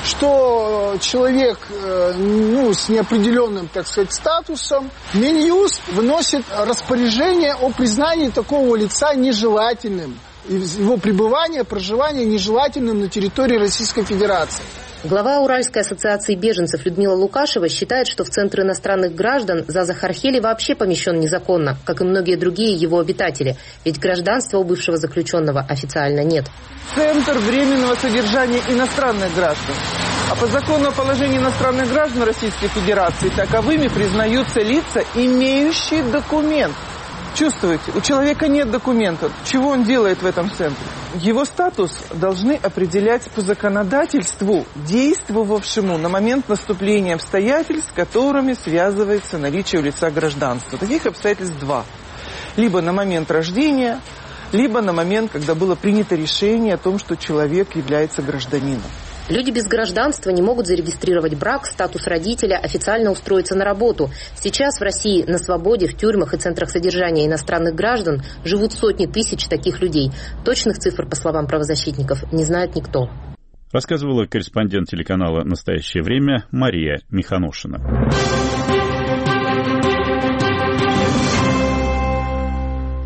что человек ну, с неопределенным, так сказать, статусом. Минюст выносит распоряжение о признании такого лица нежелательным. Его пребывание, проживание нежелательным на территории Российской Федерации. Глава Уральской ассоциации беженцев Людмила Лукашева считает, что в Центр иностранных граждан Заза Хархели вообще помещен незаконно, как и многие другие его обитатели, ведь гражданства у бывшего заключенного официально нет. Центр временного содержания иностранных граждан. А по закону о положении иностранных граждан Российской Федерации таковыми признаются лица, имеющие документ. Чувствуете, у человека нет документов. Чего он делает в этом центре? Его статус должны определять по законодательству, действовавшему на момент наступления обстоятельств, с которыми связывается наличие у лица гражданства. Таких обстоятельств два. Либо на момент рождения, либо на момент, когда было принято решение о том, что человек является гражданином. Люди без гражданства не могут зарегистрировать брак, статус родителя, официально устроиться на работу. Сейчас в России на свободе, в тюрьмах и центрах содержания иностранных граждан живут сотни тысяч таких людей. Точных цифр, по словам правозащитников, не знает никто. Рассказывала корреспондент телеканала «Настоящее время» Мария Миханошина.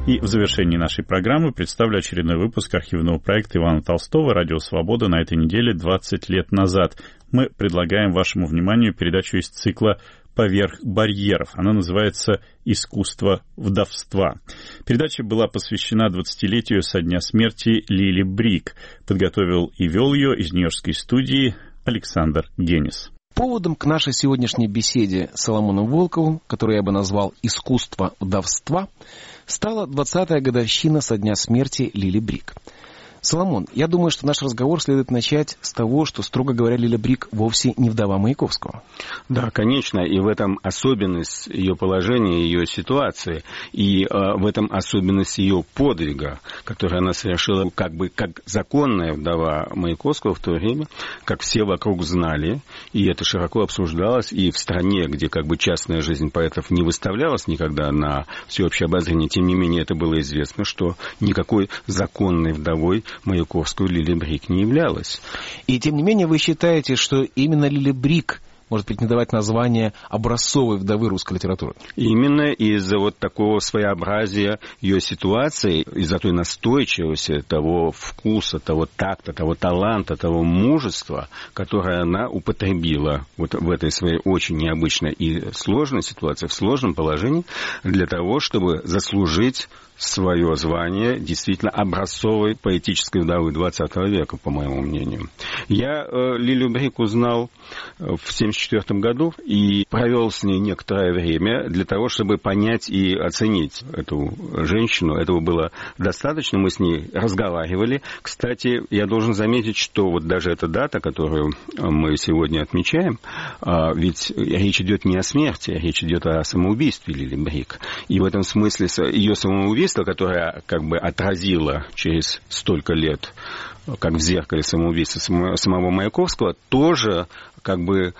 И в завершении нашей программы представлю очередной выпуск архивного проекта Ивана Толстого «Радио Свобода» на этой неделе двадцать лет назад. Мы предлагаем вашему вниманию передачу из цикла «Поверх барьеров». Она называется «Искусство вдовства». Передача была посвящена двадцатилетию со дня смерти Лили Брик. Подготовил и вел ее из нью-йоркской студии Александр Генис. Поводом к нашей сегодняшней беседе с Соломоном Волковым, которую я бы назвал «Искусство вдовства», стала двадцатая годовщина со дня смерти Лили Брик. Соломон, я думаю, что наш разговор следует начать с того, что, строго говоря, Лиля Брик вовсе не вдова Маяковского. Да, конечно, и в этом особенность ее положения, ее ситуации, и э, в этом особенность ее подвига, который она совершила как бы как законная вдова Маяковского в то время, как все вокруг знали, и это широко обсуждалось, и в стране, где как бы частная жизнь поэтов не выставлялась никогда на всеобщее обозрение, тем не менее это было известно, что никакой законной вдовой Маяковскую Лили Брик не являлась. И тем не менее вы считаете, что именно Лили Брик может претендовать на звание образцовой вдовы русской литературы? Именно из-за вот такого своеобразия ее ситуации, из-за той настойчивости, того вкуса, того такта, того таланта, того мужества, которое она употребила вот в этой своей очень необычной и сложной ситуации, в сложном положении, для того, чтобы заслужить свое звание действительно образцовой поэтической вдовы двадцатого века, по моему мнению. Я э, Лилю Брик узнал в семьдесят четвёртом году и провел с ней некоторое время для того, чтобы понять и оценить эту женщину. Этого было достаточно, мы с ней разговаривали. Кстати, я должен заметить, что вот даже эта дата, которую мы сегодня отмечаем, э, ведь речь идет не о смерти, речь идет о самоубийстве Лили Брик. И в этом смысле ее самоубийство, которое как бы отразило через столько лет, как в зеркале самоубийства самого Маяковского, тоже как бы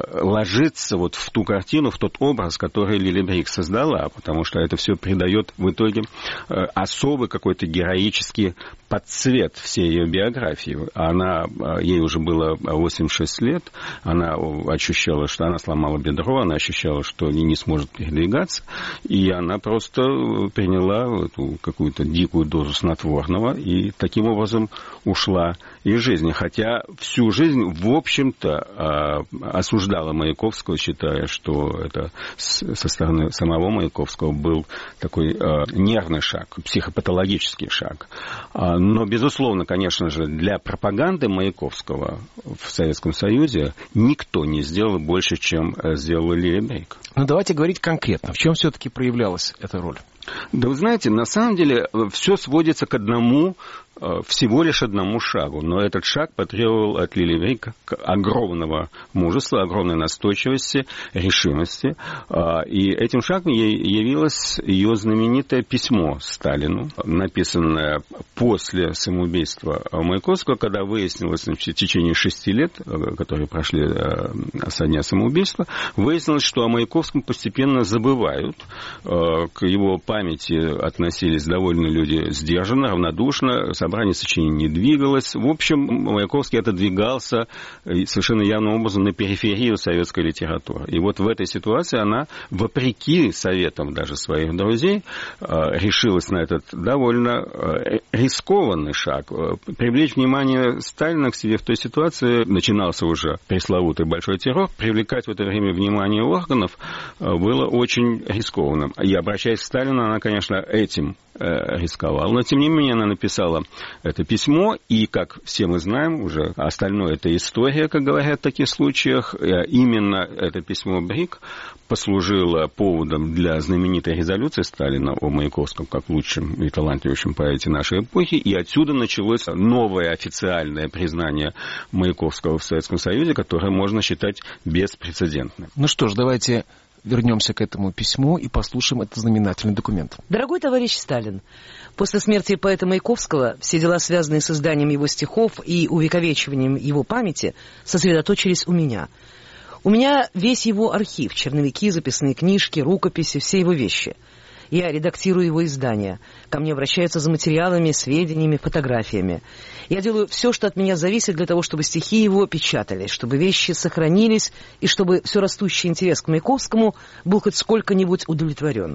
ложится вот в ту картину, в тот образ, который Лили Брик создала, потому что это все придает в итоге особый какой-то героический подцвет всей ее биографии. Она, ей уже было восемьдесят шесть лет, она ощущала, что она сломала бедро, она ощущала, что не сможет передвигаться, и она просто приняла эту какую-то дикую дозу снотворного и таким образом ушла из жизни. Хотя всю жизнь, в общем-то, осуждала Маяковского, считая, что это со стороны самого Маяковского был такой нервный шаг, психопатологический шаг. Но, безусловно, конечно же, для пропаганды Маяковского в Советском Союзе никто не сделал больше, чем сделала Лили Брик. Ну, давайте говорить конкретно. В чем все-таки проявлялась эта роль? Да вы знаете, на самом деле все сводится к одному, всего лишь одному шагу. Но этот шаг потребовал от Лили Брик огромного мужества, огромной настойчивости, решимости. И этим шагом ей явилось ее знаменитое письмо Сталину, написанное после самоубийства Маяковского, когда выяснилось, значит, в течение шести лет, которые прошли со дня самоубийства, выяснилось, что о Маяковском постепенно забывают. К его памяти относились довольно люди сдержанно, равнодушно, собрание сочинений не двигалось. В общем, Маяковский отодвигался совершенно явным образом на периферию советской литературы. И вот в этой ситуации она, вопреки советам даже своих друзей, решилась на этот довольно рискованный шаг. Привлечь внимание Сталина к себе в той ситуации, начинался уже пресловутый большой террор, привлекать в это время внимание органов было очень рискованным. И, обращаясь к Сталину, она, конечно, этим рисковала. Но, тем не менее, она написала это письмо, и, как все мы знаем, уже остальное это история, как говорят в таких случаях, именно это письмо Брик послужило поводом для знаменитой резолюции Сталина о Маяковском как лучшем и талантливейшем поэте нашей эпохи, и отсюда началось новое официальное признание Маяковского в Советском Союзе, которое можно считать беспрецедентным. Ну что ж, давайте вернемся к этому письму и послушаем этот знаменательный документ. Дорогой товарищ Сталин, после смерти поэта Маяковского все дела, связанные с изданием его стихов и увековечиванием его памяти, сосредоточились у меня. У меня весь его архив, черновики, записные книжки, рукописи, все его вещи. Я редактирую его издания. Ко мне обращаются за материалами, сведениями, фотографиями. Я делаю все, что от меня зависит, для того, чтобы стихи его печатались, чтобы вещи сохранились и чтобы все растущий интерес к Маяковскому был хоть сколько-нибудь удовлетворен.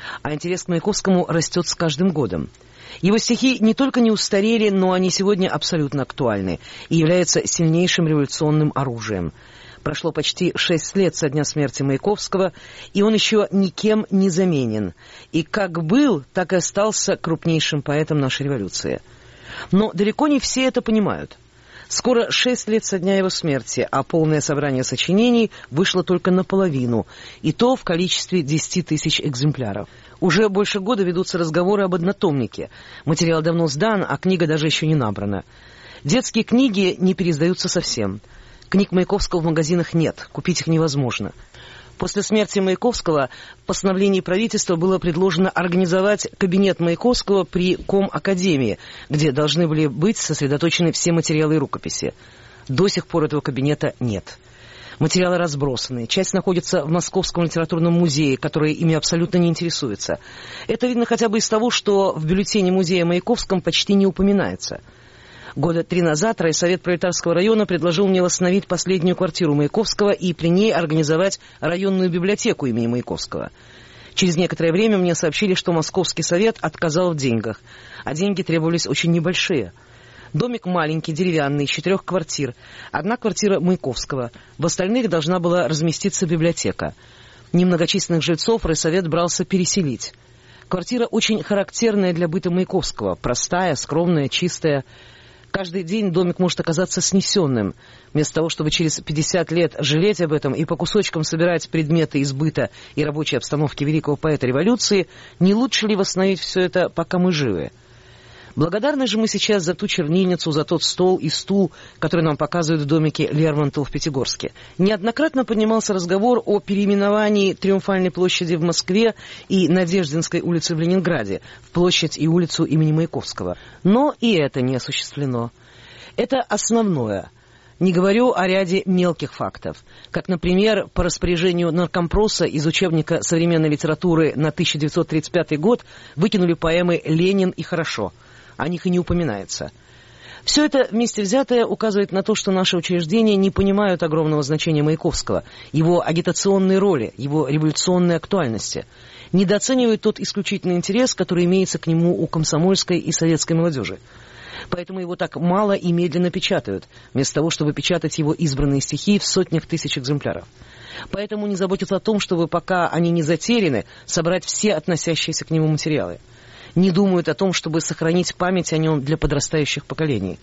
А интерес к Маяковскому растет с каждым годом. Его стихи не только не устарели, но они сегодня абсолютно актуальны и являются сильнейшим революционным оружием. Прошло почти шесть лет со дня смерти Маяковского, и он еще никем не заменен. И как был, так и остался крупнейшим поэтом нашей революции. Но далеко не все это понимают. Скоро шесть лет со дня его смерти, а полное собрание сочинений вышло только наполовину, и то в количестве десяти тысяч экземпляров. Уже больше года ведутся разговоры об однотомнике. Материал давно сдан, а книга даже еще не набрана. Детские книги не переиздаются совсем. Книг Маяковского в магазинах нет, купить их невозможно. После смерти Маяковского в постановлении правительства было предложено организовать кабинет Маяковского при Ком-академии, где должны были быть сосредоточены все материалы и рукописи. До сих пор этого кабинета нет. Материалы разбросаны. Часть находится в Московском литературном музее, который ими абсолютно не интересуется. Это видно хотя бы из того, что в бюллетене музея Маяковском почти не упоминается. Года три назад райсовет Пролетарского района предложил мне восстановить последнюю квартиру Маяковского и при ней организовать районную библиотеку имени Маяковского. Через некоторое время мне сообщили, что Московский совет отказал в деньгах, а деньги требовались очень небольшие. Домик маленький, деревянный, из четырех квартир. Одна квартира Маяковского. В остальных должна была разместиться библиотека. Немногочисленных жильцов райсовет брался переселить. Квартира очень характерная для быта Маяковского. Простая, скромная, чистая. Каждый день домик может оказаться снесенным. Вместо того, чтобы через пятьдесят лет жалеть об этом и по кусочкам собирать предметы из быта и рабочей обстановки великого поэта революции, не лучше ли восстановить все это, пока мы живы? Благодарны же мы сейчас за ту чернильницу, за тот стол и стул, который нам показывают в домике Лермонтова в Пятигорске. Неоднократно поднимался разговор о переименовании Триумфальной площади в Москве и Надеждинской улицы в Ленинграде в площадь и улицу имени Маяковского. Но и это не осуществлено. Это основное. Не говорю о ряде мелких фактов, как, например, по распоряжению наркомпроса из учебника современной литературы на тысяча девятьсот тридцать пятый год выкинули поэмы «Ленин» и «Хорошо». О них и не упоминается. Все это вместе взятое указывает на то, что наши учреждения не понимают огромного значения Маяковского, его агитационной роли, его революционной актуальности. Недооценивают тот исключительный интерес, который имеется к нему у комсомольской и советской молодежи. Поэтому его так мало и медленно печатают, вместо того, чтобы печатать его избранные стихи в сотнях тысяч экземпляров. Поэтому не заботятся о том, чтобы, пока они не затеряны, собрать все относящиеся к нему материалы. Не думают о том, чтобы сохранить память о нем для подрастающих поколений.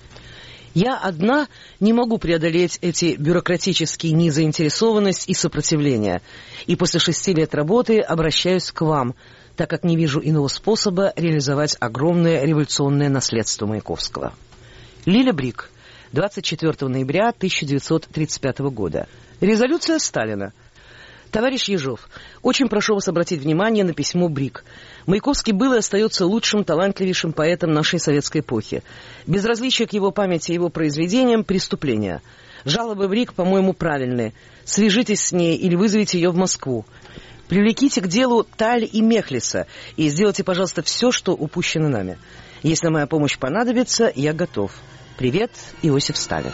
Я одна не могу преодолеть эти бюрократические незаинтересованность и сопротивление. И после шести лет работы обращаюсь к вам, так как не вижу иного способа реализовать огромное революционное наследство Маяковского. Лиля Брик, двадцать четвёртого ноября тысяча девятьсот тридцать пятого года. Резолюция Сталина. Товарищ Ежов, очень прошу вас обратить внимание на письмо Брик. Маяковский был и остается лучшим, талантливейшим поэтом нашей советской эпохи. Безразличие к его памяти и его произведениям – преступление. Жалобы Брик, по-моему, правильные. Свяжитесь с ней или вызовите ее в Москву. Привлеките к делу Таль и Мехлиса и сделайте, пожалуйста, все, что упущено нами. Если моя помощь понадобится, я готов. Привет, Иосиф Сталин.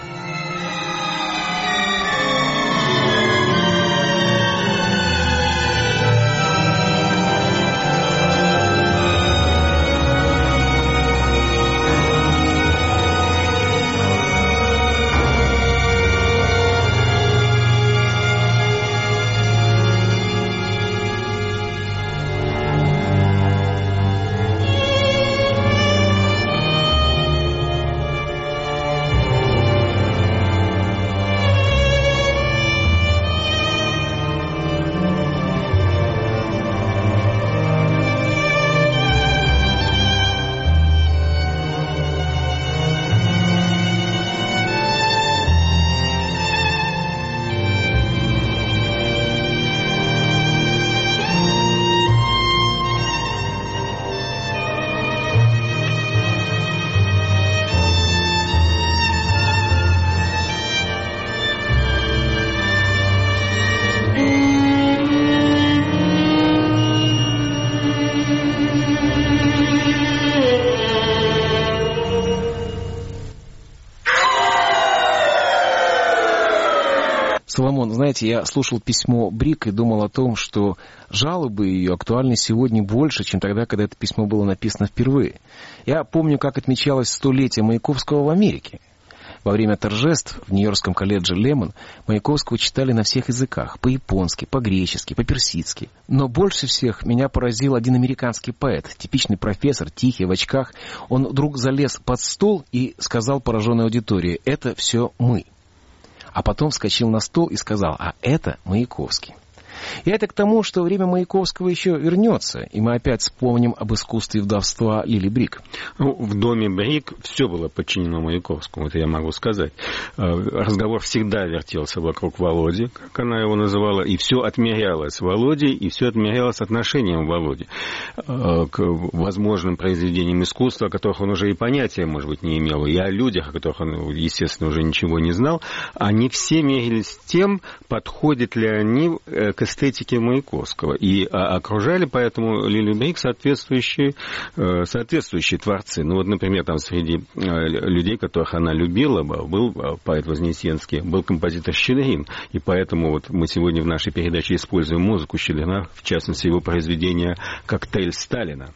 Соломон, знаете, я слушал письмо Брик и думал о том, что жалобы ее актуальны сегодня больше, чем тогда, когда это письмо было написано впервые. Я помню, как отмечалось столетие Маяковского в Америке. Во время торжеств в Нью-Йоркском колледже Лемон Маяковского читали на всех языках, по-японски, по-гречески, по-персидски. Но больше всех меня поразил один американский поэт, типичный профессор, тихий, в очках. Он вдруг залез под стол и сказал пораженной аудитории: «Это все мы». А потом вскочил на стол и сказал: «А это Маяковский». И это к тому, что время Маяковского еще вернется, и мы опять вспомним об искусстве вдовства Лили Брик. Ну, в доме Брик все было подчинено Маяковскому, это я могу сказать. Разговор всегда вертелся вокруг Володи, как она его называла, и все отмерялось Володе, и все отмерялось отношением Володи к возможным произведениям искусства, о которых он уже и понятия, может быть, не имел, и о людях, о которых он, естественно, уже ничего не знал. Они все мерились тем, подходят ли они к эстетике Маяковского. И окружали поэтому Лилию Брик соответствующие, соответствующие творцы. Ну вот, например, там среди людей, которых она любила, был поэт Вознесенский, был композитор Щедрин. И поэтому вот мы сегодня в нашей передаче используем музыку Щедрина, в частности, его произведение «Коктейль Сталина».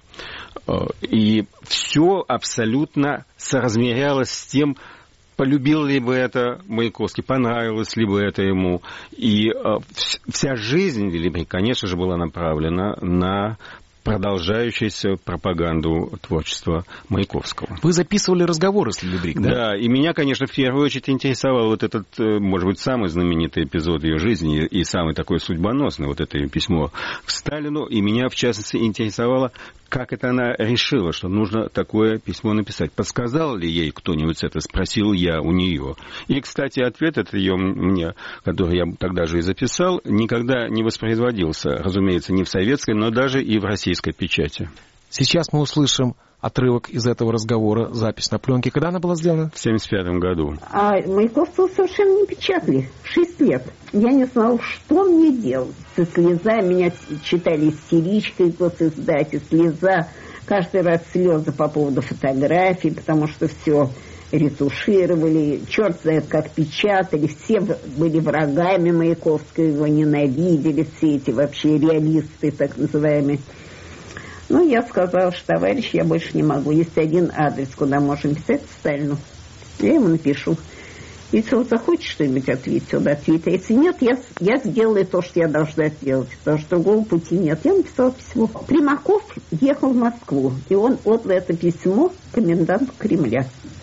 И все абсолютно соразмерялось с тем, полюбил ли бы это Маяковский, понравилось ли бы это ему. И э, вся жизнь Лили Брик, конечно же, была направлена на продолжающуюся пропаганду творчества Маяковского. Вы записывали разговоры с Лили Брик, да? Да, и меня, конечно, в первую очередь интересовал вот этот, может быть, самый знаменитый эпизод ее жизни и самый такой судьбоносный, вот это ее письмо к Сталину. И меня, в частности, интересовало, как это она решила, что нужно такое письмо написать. Подсказал ли ей кто-нибудь это? Спросил я у нее. И, кстати, ответ этот ее мне, который я тогда же и записал, никогда не воспроизводился, разумеется, не в советской, но даже и в российской печати. Сейчас мы услышим отрывок из этого разговора, запись на пленке. Когда она была сделана? В семьдесят пятом году. А Маяковского совершенно не печатали. Шесть лет. Я не знала, что мне делать. Со слеза меня читали истеричкой госиздатель. Слеза. Каждый раз слезы по поводу фотографий, потому что все ретушировали. Черт знает, как печатали. Все были врагами Маяковского, его ненавидели. Все эти вообще реалисты, так называемые. Ну, я сказала, что, товарищ, я больше не могу. Есть один адрес, куда можем писать Сталину. Я ему напишу. Если он захочет что-нибудь ответить, он ответит. А если нет, я, я сделаю то, что я должна сделать. Потому что другого пути нет. Я написала письмо. Примаков ехал в Москву. И он отдал это письмо коменданту Кремля.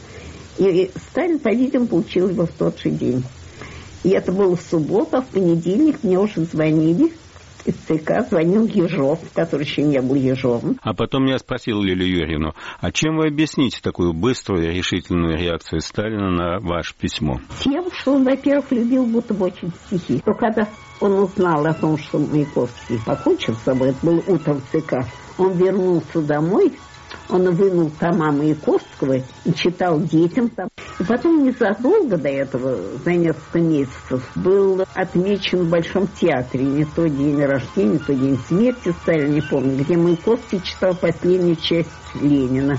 И Сталин, по-видимому, получил его в тот же день. И это было в субботу, а в понедельник мне уже звонили. Из ЦК звонил Ежов, который еще не был Ежовым. А потом я спросил Лилию Юрьевну, а чем вы объясните такую быструю и решительную реакцию Сталина на ваше письмо? Тем, что он, во-первых, любил будто бы очень стихи. Но когда он узнал о том, что Маяковский покончил с собой, это было утром в ЦК, он вернулся домой, он вынул тома Маяковского и читал детям там. И потом незадолго до этого, за несколько месяцев, был отмечен в Большом театре не то день рождения, не то день смерти Сталина, не помню, где Маяковский читал последнюю часть Ленина.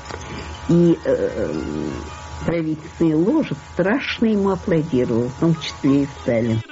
И э, правительственные ложи страшно ему аплодировали, в том числе и Сталин.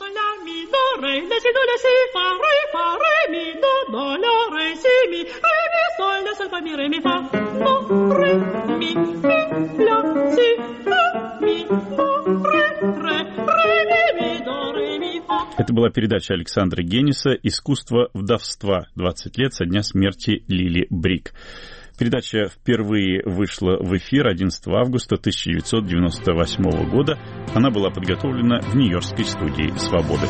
Это была передача Александра Гениса «Искусство вдовства. двадцать лет со дня смерти Лили Брик». Передача впервые вышла в эфир одиннадцатого августа тысяча девятьсот девяносто восьмого года. Она была подготовлена в Нью-Йоркской студии «Свободы».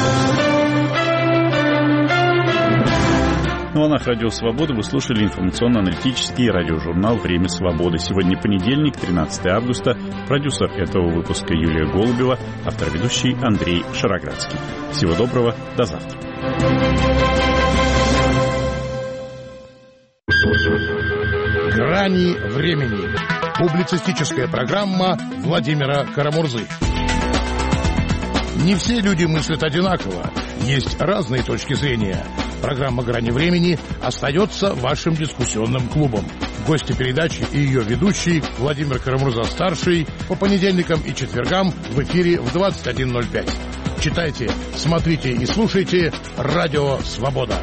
На волнах радио «Свобода» вы слушали информационно-аналитический радиожурнал «Время свободы». Сегодня понедельник, тринадцатого августа. Продюсер этого выпуска Юлия Голубева, автор-ведущий Андрей Шароградский. Всего доброго, до завтра. «Грани времени». Публицистическая программа Владимира Карамурзы. Не все люди мыслят одинаково. Есть разные точки зрения. Программа «Грани времени» остается вашим дискуссионным клубом. Гости передачи и ее ведущий Владимир Карамурза-старший по понедельникам и четвергам в эфире в двадцать один ноль пять. Читайте, смотрите и слушайте «Радио Свобода».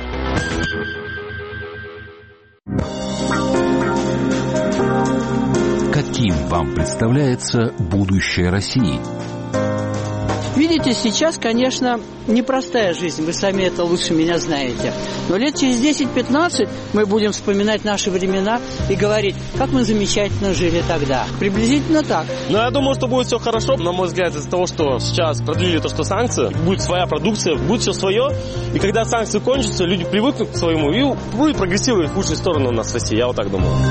Каким вам представляется будущее России? Видите, сейчас, конечно, непростая жизнь, вы сами это лучше меня знаете. Но лет через десять-пятнадцать мы будем вспоминать наши времена и говорить, как мы замечательно жили тогда. Приблизительно так. Но я думаю, что будет все хорошо, на мой взгляд, из-за того, что сейчас продлили то, что санкции, будет своя продукция, будет все свое. И когда санкции кончатся, люди привыкнут к своему и будет прогрессировать в худшую сторону у нас в России, я вот так думаю.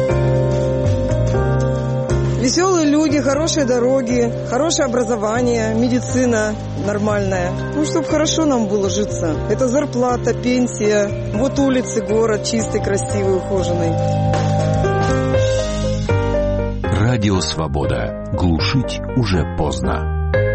Веселые люди, хорошие дороги, хорошее образование, медицина нормальная. Ну, чтобы хорошо нам было житься. Это зарплата, пенсия. Вот улицы, город чистый, красивый, ухоженный. Радио Свобода. Глушить уже поздно.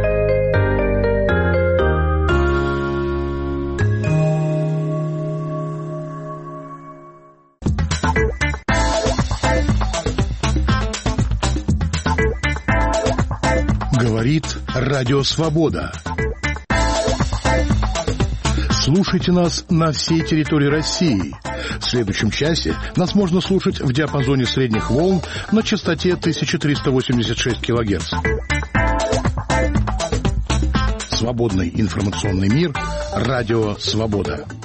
Говорит Радио Свобода. Слушайте нас на всей территории России. В следующем часе нас можно слушать в диапазоне средних волн на частоте тысяча триста восемьдесят шесть килогерц. Свободный информационный мир. Радио Свобода.